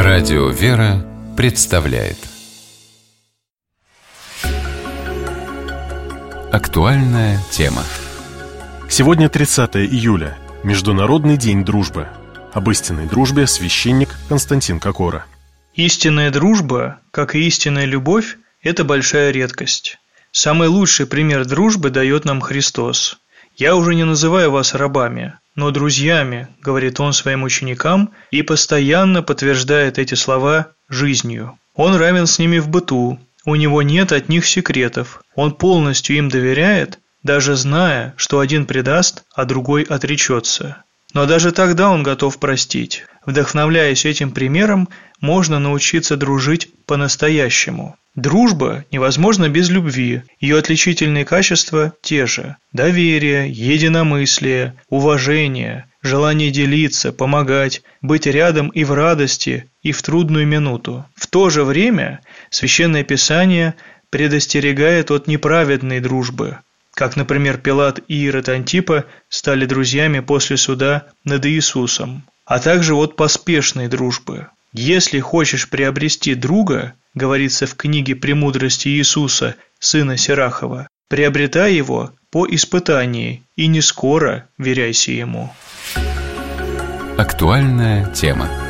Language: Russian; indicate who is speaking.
Speaker 1: Радио «Вера» представляет актуальная тема.
Speaker 2: Сегодня 30 июля, Международный день дружбы. Об истинной дружбе священник Константин Кокора.
Speaker 3: Истинная дружба, как и истинная любовь, это большая редкость. Самый лучший пример дружбы дает нам Христос. «Я уже не называю вас рабами, но друзьями», – говорит Он своим ученикам и постоянно подтверждает эти слова жизнью. Он равен с ними в быту, у Него нет от них секретов, Он полностью им доверяет, даже зная, что один предаст, а другой отречется. Но даже тогда Он готов простить. Вдохновляясь этим примером, можно научиться дружить по-настоящему. Дружба невозможна без любви, ее отличительные качества те же: доверие, единомыслие, уважение, желание делиться, помогать, быть рядом и в радости, и в трудную минуту. В то же время Священное Писание предостерегает от неправедной дружбы, как, например, Пилат и Ирод Антипа стали друзьями после суда над Иисусом, а также от поспешной дружбы. «Если хочешь приобрести друга, — говорится в книге «Премудрости Иисуса», сына Сирахова, — приобретай его по испытании, и не скоро веряйся ему».
Speaker 1: Актуальная тема.